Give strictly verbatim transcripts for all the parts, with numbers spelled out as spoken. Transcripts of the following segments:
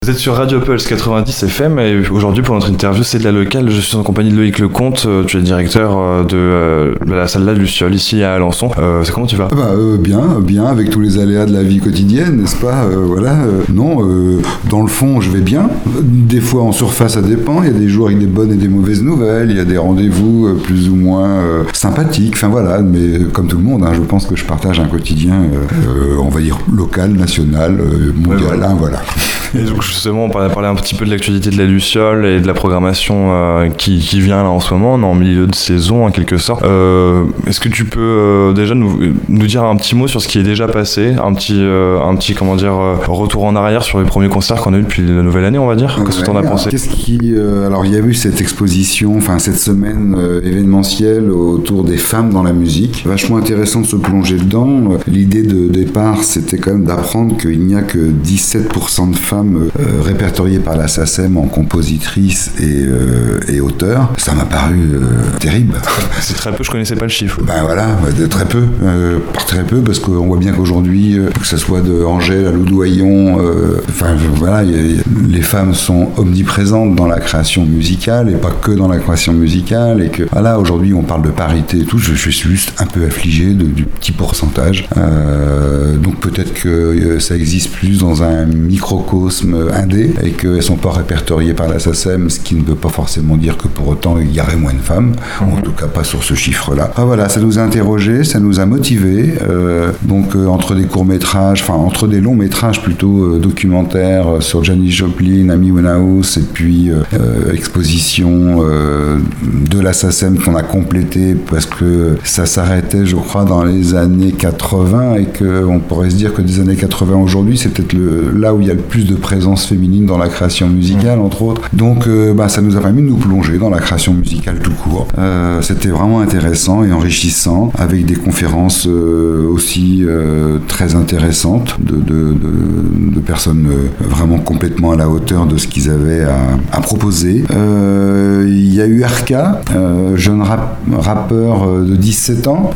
Vous êtes sur Radio Pulse quatre-vingt-dix F M et aujourd'hui pour notre interview c'est de la locale. Je suis en compagnie de Loïc Lecomte, tu es directeur de, de la salle La Luciole ici à Alençon. Euh, c'est comment tu vas? bah, euh, Bien, bien, avec tous les aléas de la vie quotidienne, n'est-ce pas? euh, Voilà. Euh, non, euh, dans le fond je vais bien. Des fois en surface ça dépend. Il y a des jours avec des bonnes et des mauvaises nouvelles. Il y a des rendez-vous euh, plus ou moins euh, sympathiques. Enfin voilà, mais comme tout le monde, hein, je pense que je partage un quotidien, euh, on va dire local, national, euh, mondial. Ouais, voilà. Hein, voilà. Et donc justement, on parlait, parler un petit peu de l'actualité de la Luciole et de la programmation euh, qui, qui vient là en ce moment. On est en milieu de saison en quelque sorte. Euh, est-ce que tu peux euh, déjà nous, nous dire un petit mot sur ce qui est déjà passé, un petit, euh, un petit comment dire, euh, retour en arrière sur les premiers concerts qu'on a eu depuis la nouvelle année, on va dire. Qu'est-ce que t'en as pensé? Qu'est-ce qui, euh, alors il y a eu cette exposition, enfin cette semaine euh, événementielle autour des femmes dans la musique. Vachement intéressant de se plonger dedans. L'idée de départ, c'était quand même d'apprendre qu'il n'y a que dix-sept pour cent de femmes Euh, répertoriées par la SACEM en compositrices et, euh, et auteurs. Ça m'a paru euh, terrible. C'est très peu, je connaissais pas le chiffre. Ben voilà, de très peu. Euh, par très peu, parce qu'on voit bien qu'aujourd'hui, euh, que ce soit de Angèle à Loudoyon, euh, enfin voilà, y a, y a, les femmes sont omniprésentes dans la création musicale et pas que dans la création musicale. Et que voilà, aujourd'hui on parle de parité et tout, je, je suis juste un peu affligé de, du petit pourcentage. Euh, donc peut-être que euh, ça existe plus dans un microcosme indé et qu'elles ne sont pas répertoriées par la SACEM, ce qui ne veut pas forcément dire que pour autant il y aurait moins de femmes, mmh. en tout cas pas sur ce chiffre-là. Ah, voilà, ça nous a interrogés, ça nous a motivés. Euh, donc euh, entre des courts-métrages, enfin entre des longs-métrages plutôt euh, documentaires euh, sur Janis Joplin, Amy Winehouse, et puis euh, euh, exposition euh, de la SACEM qu'on a complété parce que ça s'arrêtait, je crois, dans les années quatre-vingts et qu'on pourrait se dire que des années quatre-vingts aujourd'hui, c'est peut-être le, là où il y a le plus de présence féminine dans la création musicale, entre autres. Donc euh, bah, ça nous a permis de nous plonger dans la création musicale tout court. Euh, c'était vraiment intéressant et enrichissant, avec des conférences euh, aussi euh, très intéressantes de, de, de, de personnes euh, vraiment complètement à la hauteur de ce qu'ils avaient à, à proposer. Euh, il y a eu Arca, euh, jeune rap, rappeur de dix-sept ans,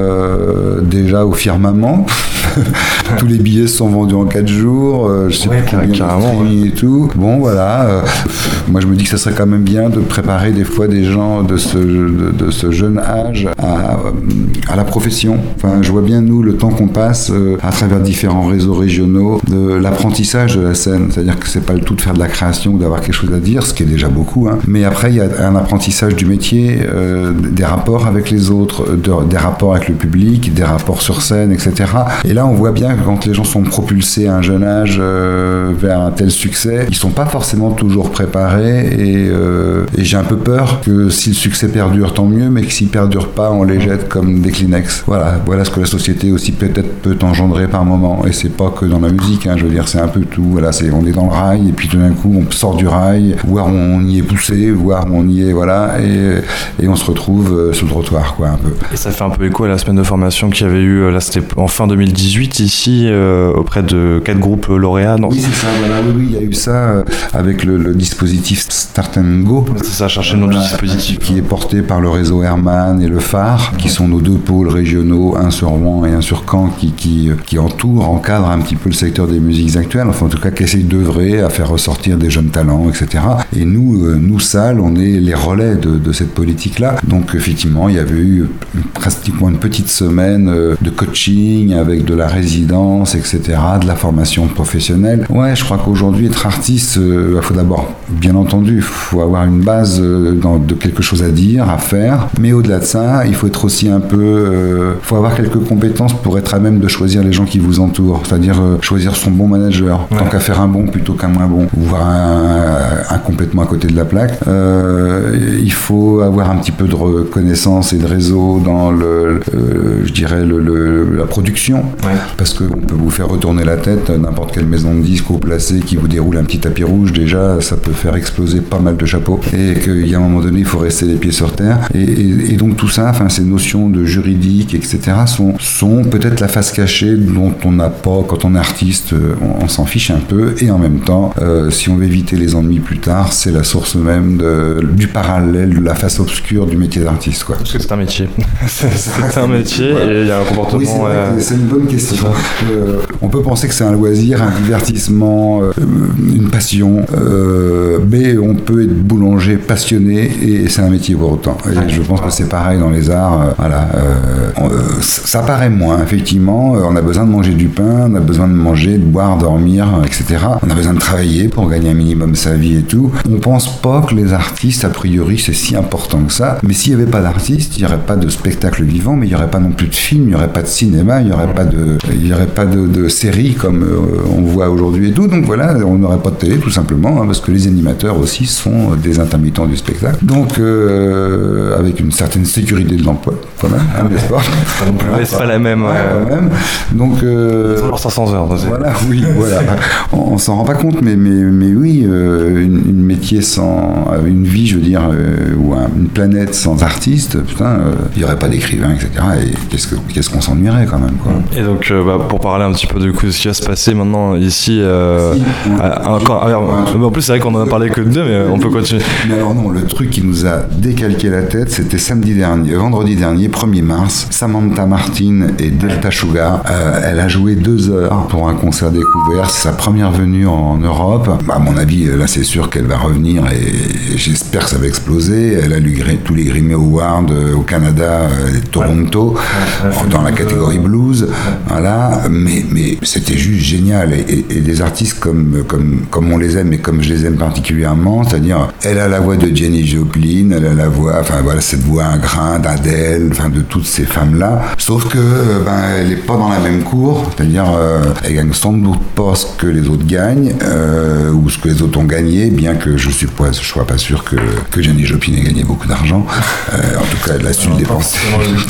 euh, déjà au firmament. Tous les billets sont vendus en quatre jours. Euh, je sais ouais, pas carrément ouais. et tout. Bon voilà. Euh, moi je me dis que ça serait quand même bien de préparer des fois des gens de ce de, de ce jeune âge à, à la profession. Enfin je vois bien nous le temps qu'on passe euh, à travers différents réseaux régionaux de l'apprentissage de la scène. C'est-à-dire que c'est pas le tout de faire de la création ou d'avoir quelque chose à dire, ce qui est déjà beaucoup. Hein. Mais après il y a un apprentissage du métier, euh, des rapports avec les autres, de, des rapports avec le public, des rapports sur scène, et cetera. Et là on voit bien que quand les gens sont propulsés à un jeune âge euh, vers un tel succès, ils sont pas forcément toujours préparés et, euh, et j'ai un peu peur que si le succès perdure, tant mieux, mais que s'il perdure pas, on les jette comme des Kleenex. Voilà, voilà ce que la société aussi peut-être peut engendrer par moment. Et c'est pas que dans la musique, hein, je veux dire, c'est un peu tout. Voilà, c'est on est dans le rail et puis tout d'un coup on sort du rail, voire on y est poussé, voire on y est, voilà, et, et on se retrouve euh, sur le trottoir, quoi, un peu. Et ça fait un peu écho à la semaine de formation qu'il y avait eu, là c'était en fin deux mille dix-huit ici, euh, auprès de quatre groupes lauréats. Non, oui, c'est ça, voilà, oui, oui, il y a eu ça euh, avec le, le dispositif Start and Go. C'est ça, chercher le nom voilà, du dispositif. Qui est porté par le réseau Herman et le Phare, qui sont nos deux pôles régionaux, un sur Rouen et un sur Caen, qui, qui, qui entourent, encadrent un petit peu le secteur des musiques actuelles, enfin en tout cas qui essayent d'œuvrer à faire ressortir des jeunes talents, et cetera. Et nous, euh, nous, salles, on est les relais de, de cette politique-là. Donc effectivement, il y avait eu pratiquement une petite semaine euh, de coaching avec de la résidence, et cetera, de la formation professionnelle. Ouais, je crois qu'aujourd'hui, être artiste, il euh, faut d'abord, bien entendu, il faut avoir une base euh, dans, de quelque chose à dire, à faire, mais au-delà de ça, il faut être aussi un peu... Il euh, faut avoir quelques compétences pour être à même de choisir les gens qui vous entourent, c'est-à-dire euh, choisir son bon manager, ouais. Tant qu'à faire un bon plutôt qu'un moins bon, ou voir un, un, un complètement à côté de la plaque. Euh, il faut avoir un petit peu de reconnaissance et de réseau dans le, euh, je dirais, le, le, la production, ouais. Parce qu'on peut vous faire retourner la tête, n'importe quelle maison de disques haut placée qui vous déroule un petit tapis rouge, déjà, ça peut faire exploser pas mal de chapeaux, et qu'il y a un moment donné, il faut rester les pieds sur terre, et, et, et donc tout ça, enfin, ces notions de juridique, et cetera, sont, sont peut-être la face cachée dont on n'a pas, quand on est artiste, on, on s'en fiche un peu, et en même temps, euh, si on veut éviter les ennuis plus tard, c'est la source même de, du parallèle, de la face obscure du métier d'artiste, quoi. Parce que c'est un métier. c'est un métier, ouais. Et il y a un comportement... Oui, c'est, euh... c'est une bonne question. question. Euh, on peut penser que c'est un loisir, un divertissement, euh, une passion, euh, mais on peut être boulanger passionné et c'est un métier pour autant. Et je pense que c'est pareil dans les arts. Euh, voilà, euh, on, euh, ça paraît moins, effectivement. On a besoin de manger du pain, on a besoin de manger, de boire, dormir, et cetera. On a besoin de travailler pour gagner un minimum sa vie et tout. On pense pas que les artistes, a priori, c'est si important que ça. Mais s'il n'y avait pas d'artistes, il n'y aurait pas de spectacle vivant, mais il n'y aurait pas non plus de film, il n'y aurait pas de cinéma, il n'y aurait pas de, il y aurait pas de, de séries comme euh, on voit aujourd'hui et tout. Donc voilà, on n'aurait pas de télé tout simplement, hein, parce que les animateurs aussi sont des intermittents du spectacle. Donc euh, avec une certaine sécurité de l'emploi, quand même, hein, n'est-ce pas ? Ouais, c'est pas la même. Ouais, euh... quand même. Donc euh, ils ont leurs cinq cents heures. Voilà, oui, voilà. On, on s'en rend pas compte, mais mais mais oui, euh, une, une métier sans, une vie, je veux dire, euh, ou un, une planète sans artistes, putain, euh, il y aurait pas d'écrivains, et cetera. Et qu'est-ce que qu'est-ce qu'on s'ennuierait quand même, quoi. Et donc, euh, bah, pour parler un petit peu de ce qui va se passer maintenant ici, euh, si, ouais. à, encore. Alors, ouais. En plus, c'est vrai qu'on en a parlé que de deux, mais on peut continuer. Mais alors non, le truc qui nous a décalqué la tête, c'était samedi dernier, vendredi dernier, premier mars. Samantha Martin et Delta Sugar, euh, elle a joué deux heures pour un concert découvert. C'est sa première venue en Europe. Bah, à mon avis, là, c'est sûr qu'elle va revenir et, et j'espère que ça va exploser. Elle a eu tous les Grammy Awards au Canada et Toronto, ouais. Ouais, dans la catégorie blues. Ouais. Voilà. Mais, mais c'était juste génial. Et, et, et des artistes comme, comme, comme on les aime et comme je les aime particulièrement, c'est-à-dire, elle a la voix de Janis Joplin, elle a la voix, enfin voilà, cette voix un grain d'Adèle, enfin de toutes ces femmes-là. Sauf que, ben, elle n'est pas dans la même cour, c'est-à-dire, euh, elle gagne sans doute pas ce que les autres gagnent, euh, ou ce que les autres ont gagné, bien que je suis pas, je sois pas sûr que, que Janis Joplin ait gagné beaucoup d'argent. Euh, en tout cas, elle a su le dépenser.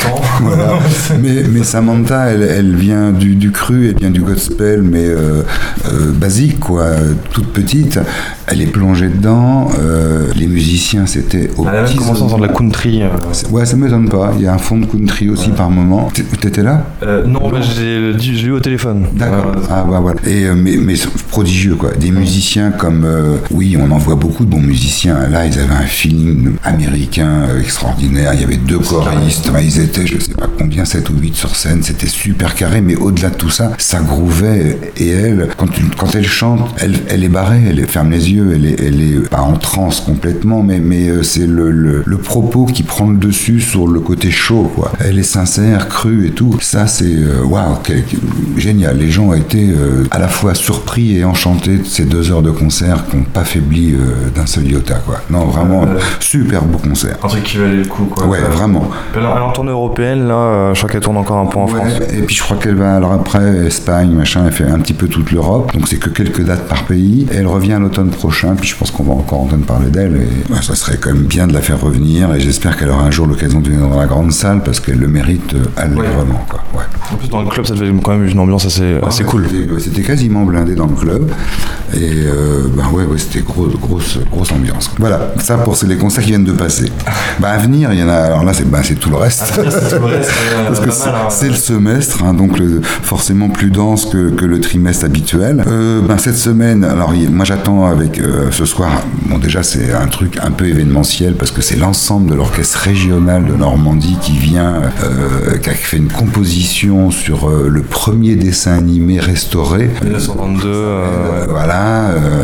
Voilà. mais, mais Samantha, elle, elle vient du, du cru, elle vient du gospel, mais euh, euh, basique, quoi, toute petite. Elle est plongée dedans. Euh, les musiciens, c'était au Elle a commencé dans de la country. Euh... Ouais, ça m'étonne pas. Il y a un fond de country aussi ouais. par moment. T'étais là euh, Non, bah, j'ai, j'ai eu au téléphone. D'accord. Euh, ah bah voilà. Et euh, mais, mais prodigieux, quoi. Des musiciens comme, euh, oui, on en voit beaucoup de bons musiciens. Là, ils avaient un feeling américain euh, extraordinaire. Il y avait deux choristes. Bah, ils étaient, je sais pas combien, sept ou huit sur scène. C'était super carré. Mais au-delà de tout ça, ça grouvait. Et elle, quand, quand elle chante, elle, elle est barrée. Elle ferme les yeux. Elle est, elle est pas en transe complètement, mais, mais euh, c'est le, le, le propos qui prend le dessus sur le côté chaud, quoi. Elle est sincère, crue et tout. Ça, c'est waouh, wow, génial. Les gens ont été euh, à la fois surpris et enchantés de ces deux heures de concert qui n'ont pas faibli euh, d'un seul iota, quoi. Non, vraiment, euh, super beau concert. Un truc qui valait le coup, quoi. Ouais, euh, vraiment. Elle est en tournée européenne, là, euh, je crois qu'elle tourne encore un peu en ouais, France. Et puis je crois qu'elle va, alors après, Espagne, machin, elle fait un petit peu toute l'Europe, donc c'est que quelques dates par pays. Et elle revient à l'automne prochain, puis je pense qu'on va encore entendre parler d'elle, et bah, ça serait quand même bien de la faire revenir, et j'espère qu'elle aura un jour l'occasion de venir dans la grande salle, parce qu'elle le mérite allègrement, ouais. quoi. Ouais. En plus, dans le club, ça devait quand même une ambiance assez, ouais, assez cool. C'était, c'était quasiment blindé dans le club, et euh, bah ouais, ouais, c'était grosse, grosse, grosse ambiance. Voilà, ça pour les concerts qui viennent de passer. Bah, à venir, il y en a, alors là, c'est, bah, c'est tout le reste. À venir, c'est tout le reste. Parce que c'est, mal, hein. c'est le semestre, hein, donc le, forcément plus dense que, que le trimestre habituel. Euh, ben, cette semaine, alors moi j'attends avec euh, ce soir, bon déjà c'est un truc un peu événementiel parce que c'est l'ensemble de l'orchestre régional de Normandie qui vient, euh, qui a fait une composition sur euh, le premier dessin animé restauré. dix-neuf cent vingt-deux. Euh, euh, voilà, euh,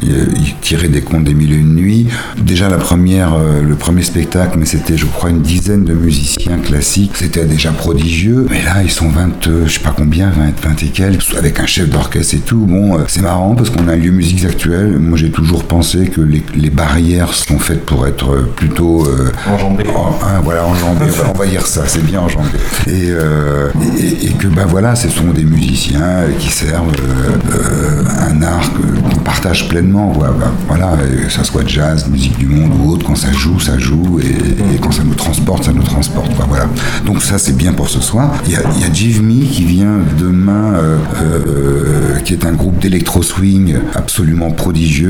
il tirait des contes des mille et une nuits. Déjà la première, euh, le premier spectacle, mais c'était je crois une dizaine de musiciens classiques. C'était déjà prodigieux. Mais là ils sont vingt, euh, je sais pas combien, vingt, vingt et quelques, avec un chef d'orchestre et tout. Bon, euh, c'est marrant parce qu'on a un lieu musique actuel. Moi j'ai toujours pensé que les, les barrières sont faites pour être plutôt euh, enjambées. En, hein, voilà, enjambées. Voilà, on va dire ça, c'est bien enjambé. Et, euh, et, et que ben voilà, ce sont des musiciens qui servent euh, euh, un art qu'on partage pleinement. Voilà, ben, voilà, que ça soit jazz, musique du monde ou autre, quand ça joue, ça joue, et, et quand ça nous transporte, ça nous transporte. Ben, voilà. Donc ça c'est bien pour ce soir. Il y a, il y a Give Me qui vient demain, euh, euh, qui est un groupe d'électro swing absolument prodigieux.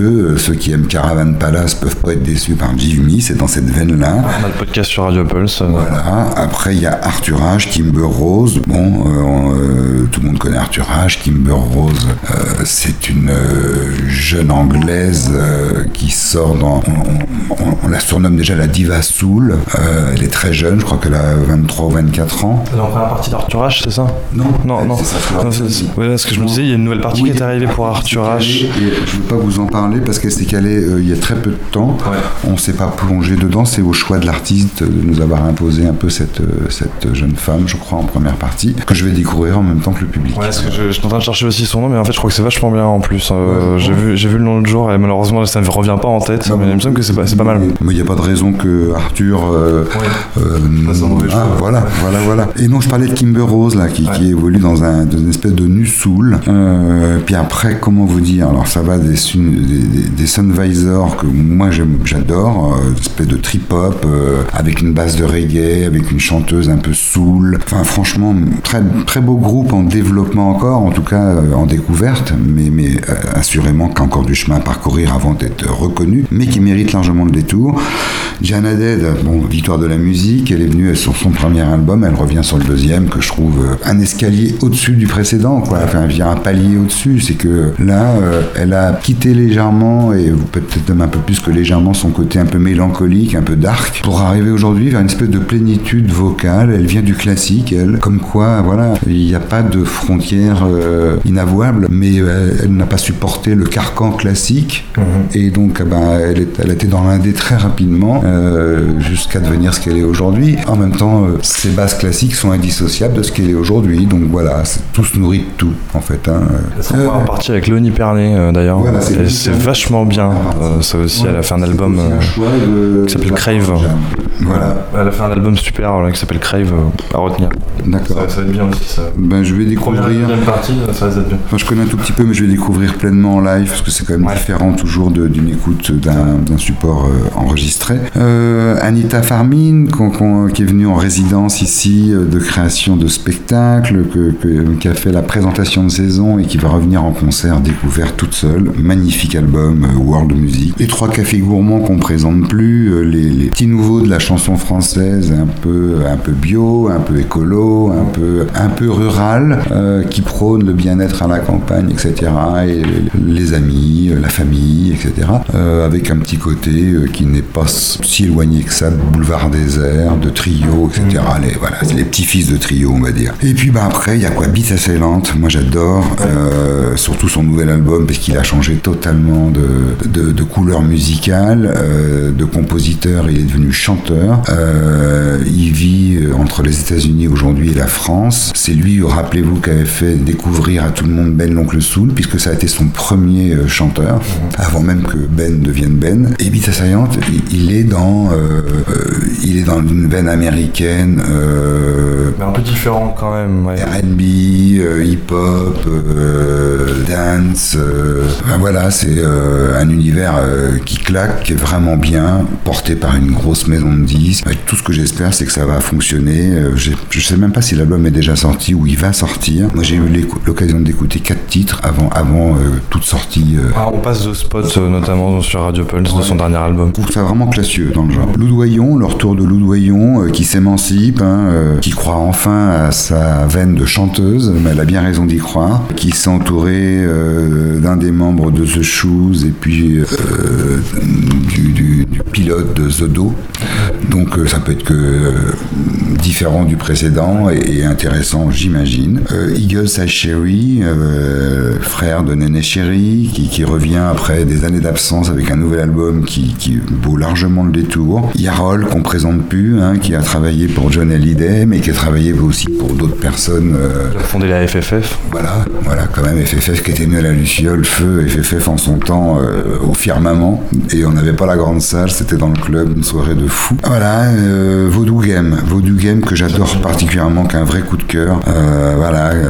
euh, ceux qui aiment Caravan Palace peuvent pas être déçus par Give Me, c'est dans cette veine-là. On a le podcast sur Radio Pulse. Euh... Voilà. Après, il y a Arthur Ashe, Kimber Rose. Bon, euh, euh, tout le monde connaît Arthur Ashe. Kimber Rose, euh, c'est une euh, jeune anglaise euh, qui sort dans... On, on, on la surnomme déjà la diva soul. Euh, elle est très jeune, je crois qu'elle a vingt-trois ou vingt-quatre ans. C'est la première partie d'Arthur Ashe, c'est ça? Non, non, non. C'est ça, non c'est, c'est, ouais, parce que je me disais, il y a une nouvelle partie oui, qui est arrivée pour Arthur Ashe. Je ne veux pas vous en parler parce qu'elle s'est calée euh, il y a très peu de temps. Ouais. On ne s'est pas plongé dedans. C'est au choix de l'artiste de nous avoir imposé un peu cette, cette jeune femme, je crois, en première partie, que je vais découvrir en même temps que le public. Ouais, parce que je, je suis en train de chercher aussi son nom, mais en fait, je crois que c'est vachement bien en plus. Euh, ouais, j'ai, vu, j'ai vu le nom l'autre jour et malheureusement, ça ne me revient pas en tête, non, mais il me semble que c'est pas, c'est pas mal. Mais il n'y a pas de raison que Arthur. Euh, ouais. euh, ah, voilà, ouais. voilà, voilà. Et non, je parlais de Kimber Rose, là, qui, ouais. qui évolue dans, un, dans une espèce de nu soul. Euh, puis après, comment vous dire? Alors, ça va des, des, des, des Sunvisor que moi j'adore, euh, une espèce de trip-hop euh, avec une basse de reggae, avec une chanteuse un peu soul. Enfin, franchement, très, très beau groupe en développement encore, en tout cas euh, en découverte, mais, mais euh, assurément qu'il y a encore du chemin à parcourir avant d'être reconnu, mais qui mérite largement le détour. Jana Dead, bon, victoire de la musique, elle est venue sur son premier album, elle revient sur le deuxième, que je trouve euh, un escalier au-dessus du précédent, quoi. Enfin, un palier au-dessus, c'est que là, euh, elle a quitté légèrement, et peut-être même un peu plus que légèrement, son côté un peu mélancolique, un peu dark, pour arriver aujourd'hui vers une espèce de plénitude vocale. Elle vient du classique, elle, comme quoi, voilà, il n'y a pas de frontières euh, inavouables, mais euh, elle n'a pas supporté le carcan classique, mmh. et donc eh ben, elle, est, elle a été dans l'indé très rapidement, euh, jusqu'à devenir ce qu'elle est aujourd'hui. En même temps, euh, ses bases classiques sont indissociables de ce qu'elle est aujourd'hui, donc voilà, c'est, tout se nourrit de tout, en fait. Hein. C'est euh, en partie avec Léonie Pernet, euh, d'ailleurs, voilà, c'est, et c'est vachement bien, euh, ça aussi, ouais, elle a fait un album euh, un qui s'appelle Crave. Voilà. Elle a fait un album super voilà, qui s'appelle Crave, euh, à retenir. D'accord. Ça, ça va être bien aussi, ça. Ben, je vais découvrir. Première, deuxième partie, ça va être bien. Enfin, je connais un tout petit peu, mais je vais découvrir pleinement en live, parce que c'est quand même ouais. différent toujours de, d'une écoute d'un, d'un support euh, enregistré. Euh, Anita Farmin, qu'on, qu'on, qui est venue en résidence ici euh, de création de spectacles, que, que, qui a fait la présentation de saison et qui va revenir en concert découvert toute seule. Magnifique album, euh, World Music. Les trois cafés gourmands qu'on présente plus, euh, les, les petits nouveaux de la chanson française, un peu, un peu bio, un peu écolo, un peu, un peu rural, euh, qui prône le bien-être à la campagne, et cetera. Et les amis, la famille, et cetera. Euh, avec un petit côté euh, qui n'est pas si éloigné que ça de Boulevard Désert, de Trio, et cetera. Les, voilà, c'est les petits-fils de Trio, on va dire. Et puis bah, après, il y a quoi? Beat Assailant, moi j'adore, euh, surtout son nouvel album, parce qu'il a changé totalement de, de, de couleur musicale, euh, de compositeur, il est devenu chanteur. Euh, il vit entre les États-Unis aujourd'hui et la France. C'est lui, rappelez-vous, qui avait fait découvrir à tout le monde Ben l'Oncle Soul, puisque ça a été son premier chanteur, avant même que Ben devienne Ben. Et Beat Assailant, il, il est dans, euh, il est dans une veine américaine, euh, mais un peu différent quand même. Ouais. R and B, euh, hip-hop, euh, dance. Euh, ben voilà, c'est euh, un univers euh, qui claque, qui est vraiment bien, porté par une grosse maison de disques. Et tout ce que j'espère, c'est que ça va fonctionner. Euh, j'ai, je sais même pas si l'album est déjà sorti ou il va sortir. Moi, j'ai eu l'occasion d'écouter quatre titres avant, avant euh, toute sortie. Euh. Ah, on passe de spots, euh, notamment sur Radio Pulse, ouais. de son dernier album. Je trouve ça vraiment classieux dans le genre. Loudoyon, le retour de Loudoyon, euh, qui s'émancipe, hein, euh, qui croit enfin à sa veine de chanteuse, mais elle a bien raison d'y croire, qui s'est entourée euh, d'un des membres de The Shoes et puis euh, du, du, du pilote de The Do. Donc euh, ça peut être que euh, différent du précédent et, et intéressant, j'imagine. Euh, Eagle Sacheri, euh, frère de Néné Chéri, qui, qui revient après des années d'absence avec un nouvel album qui, qui vaut largement le détour. Yarol, qu'on présente plus, hein, qui a travaillé pour John Hallyday, mais qui a travaillé aussi pour d'autres personnes. Euh, il a fondé la F F F. Voilà, voilà, quand même, F F F qui était né à la Luciole, feu, F F F en son temps euh, au firmament, et on n'avait pas la grande salle salle, c'était dans le club, une soirée de fou. Voilà, euh, Voodoo Game, Voodoo Game que j'adore particulièrement, qu'un vrai coup de cœur. Euh, voilà, euh,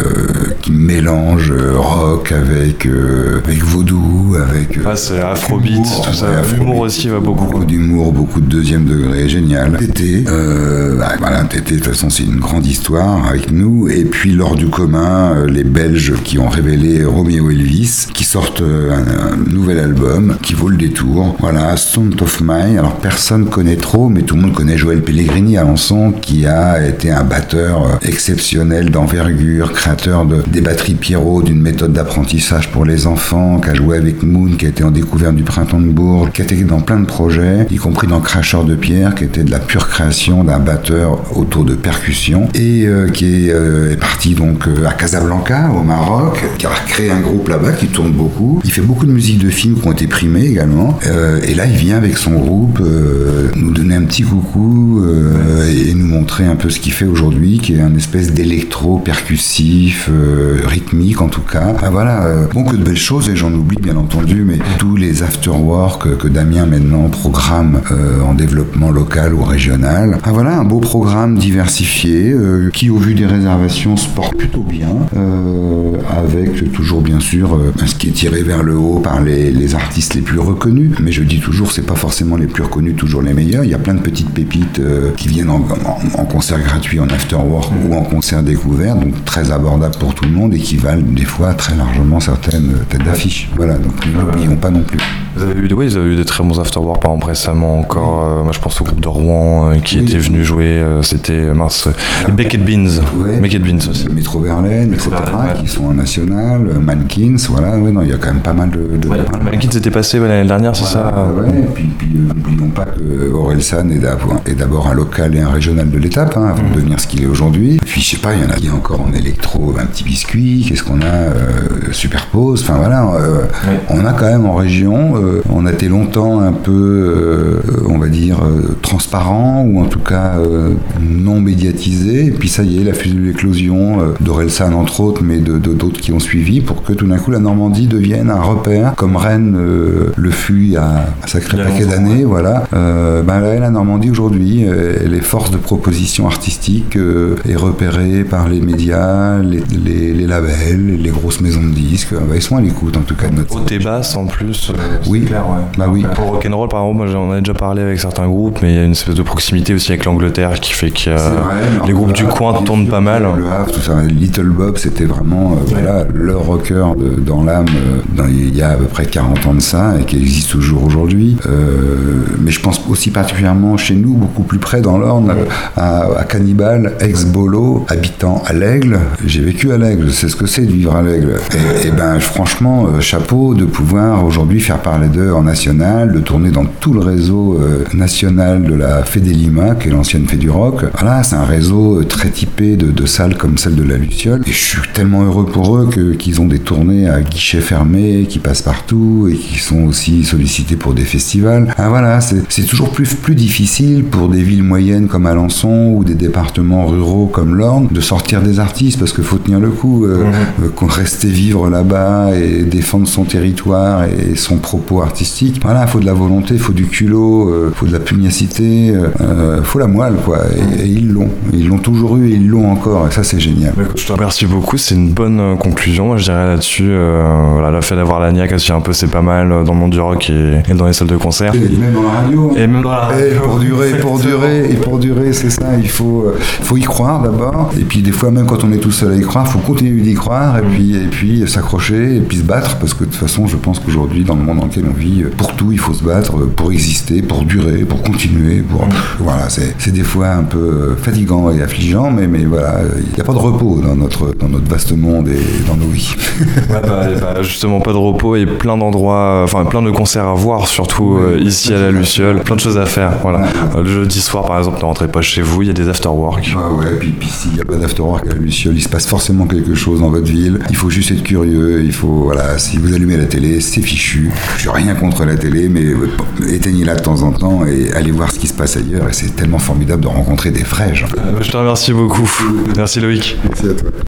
qui mélange rock avec euh, avec vaudou, avec. Ah, c'est Afrobeat, humour, tout ça. Ouais, l'humour aussi va beaucoup. Beaucoup d'humour, beaucoup de deuxième degré, génial. Tété, euh, bah, voilà, Tété, de toute façon, c'est une grande histoire avec nous. Et puis, lors du commun, euh, les Belges qui ont révélé Romeo Elvis, qui sortent euh, un, un nouvel album qui vaut le détour. Voilà, Sound of Mind. Alors, personne connaît trop, mais tout le monde connaît Joël Pellegrini à Alençon, qui a été un batteur euh, exceptionnel, d'envergure, créateur de, des batteries Pierrot, d'une méthode d'apprentissage pour les enfants, qui a joué avec Moon, qui a été en découverte du Printemps de Bourges, qui a été dans plein de projets, y compris dans Cracheur de Pierre, qui était de la pure création d'un batteur autour de percussion, et euh, qui est, euh, est parti donc euh, à Casablanca, au Maroc, qui a créé un groupe là-bas qui tourne beaucoup. Il fait beaucoup de musique de films qui ont été primés également, euh, et là il vient avec son groupe euh, nous donner un petit coucou euh, et nous montrer un peu ce qu'il fait aujourd'hui, qui est un espèce d'électro percussif, euh, rythmique en tout cas. Ah, voilà, euh, bon, que de belles choses, et j'en oublie bien entendu, mais tous les afterwork que, que Damien maintenant programme euh, en développement local ou régional. Ah, voilà, un beau programme diversifié euh, qui, au vu des réservations, se porte plutôt bien, euh, avec toujours bien sûr euh, ce qui est tiré vers le haut par les, les artistes les plus reconnus, mais je dis toujours, c'est pas forcément les plus reconnus toujours les meilleurs. Il y a plein de petites pépites euh, qui viennent en, en, en concert gratuit, en afterwork ou en concert découvert, donc très abordable pour tout le monde et qui valent des fois très largement certaines têtes d'affiche. Voilà, donc n'oublions pas non plus. Vous avez eu, oui, vous avez eu des très bons afterwork, par exemple récemment encore. Euh, moi, je pense au groupe de Rouen euh, qui oui. était venu jouer. Euh, c'était euh, mince. Les Beckett Beans. Ouais. Beckett Beans aussi. Métro Verlaine, et cetera, ouais. Qui sont en national. Mankins, voilà. Ouais, non, il y a quand même pas mal de. de ouais, Mankins était passé ouais, l'année dernière, c'est voilà, ça. Ouais. Et puis, puis euh, n'oublions pas que Orelsan est d'abord, est d'abord un local et un régional de l'étape, hein, avant mmh. de devenir ce qu'il est aujourd'hui. Et puis, je sais pas, il y en a qui encore en électro, un petit biscuit. Qu'est-ce qu'on a euh, Superpose. Enfin voilà, euh, ouais. On a quand même en région, euh, on a été longtemps un peu, euh, on va dire, euh, transparent, ou en tout cas euh, non médiatisé, et puis ça y est, la l'éclosion euh, d'Orelsan entre autres, mais de, de, d'autres qui ont suivi, pour que tout d'un coup la Normandie devienne un repère, comme Rennes euh, le fut il y a un sacré paquet d'années, voilà. Euh, ben là, la Normandie aujourd'hui, euh, les forces de proposition artistique euh, est repérée par les médias, les, les, les labels, les grosses maisons de disques, ben, ils sont à l'écoute en tout cas de notre haute et basse en plus, euh, oui, clair, ouais. Bah oui. Pour rock'n'roll, par exemple, moi j'en ai déjà parlé avec certains groupes, mais il y a une espèce de proximité aussi avec l'Angleterre qui fait que euh, les groupes du coin tournent pas mal. Le Havre, tout ça. Little Bob, c'était vraiment euh, ouais. voilà, le rocker de, dans l'âme euh, dans, il y a à peu près quarante ans de ça, et qui existe toujours aujourd'hui. Euh, mais je pense aussi particulièrement chez nous, beaucoup plus près dans l'Orne, ouais. à, à Cannibal, ex-Bolo, habitant à l'Aigle. J'ai vécu à l'Aigle, je sais ce que c'est de vivre à l'Aigle. Et, et ben franchement, euh, chapeau de pouvoir aujourd'hui faire parler d'eux en national, de tourner dans tout le réseau euh, national de la Fédélima, qui est l'ancienne Fée du Rock. Voilà, c'est un réseau euh, très typé de, de salles comme celle de la Luciole. Et je suis tellement heureux pour eux que, qu'ils ont des tournées à guichets fermés, qui passent partout, et qui sont aussi sollicités pour des festivals. Ah, voilà, c'est, c'est toujours plus, plus difficile pour des villes moyennes comme Alençon, ou des départements ruraux comme l'Orne, de sortir des artistes, parce qu'il faut tenir le coup, euh, mmh. euh, qu'on rester vivre là-bas et défendre son territoire et son propos artistique. Voilà, il faut de la volonté, il faut du culot, il euh, faut de la pugnacité, il euh, faut la moelle, quoi. Et, et ils l'ont. Ils l'ont toujours eu et ils l'ont encore. Et ça, c'est génial. Je te remercie beaucoup. C'est une bonne euh, conclusion, moi, je dirais là-dessus. Euh, voilà, le fait d'avoir la niaque aussi un peu, c'est pas mal dans le monde du rock et, et dans les salles de concert. Et même dans la radio. Et même dans la radio. Et pour durer, pour durer, et pour durer, c'est ça. Il faut, euh, faut y croire d'abord. Et puis des fois, même quand on est tout seul à y croire, il faut continuer d'y croire et puis, et puis s'accrocher et puis se battre, parce que de toute façon, je pense qu'aujourd'hui, dans le monde dans lequel on vit, pour tout, il faut se battre, pour exister, pour durer, pour continuer. Pour... Mmh. Voilà, c'est, c'est des fois un peu fatigant et affligeant, mais, mais voilà, il n'y a pas de repos dans notre, dans notre vaste monde et dans nos vies. Ouais, bah, bah, justement, pas de repos et plein d'endroits, enfin plein de concerts à voir, surtout euh, ici à la Luciole, plein de choses à faire. Voilà. Ouais. Le jeudi soir, par exemple, ne rentrez pas chez vous, il y a des afterwork. Ah ouais, puis, puis s'il n'y a pas d'afterwork à la Luciole, il se passe forcément quelque chose dans votre ville. Il faut juste être curieux, il faut, voilà, si vous allumez la télé, c'est fichu. Je n'ai rien contre la télé, mais éteignez-la de temps en temps et allez voir ce qui se passe ailleurs. Et c'est tellement formidable de rencontrer des vrais gens. Euh, je te remercie beaucoup. Merci Loïc. Merci à toi.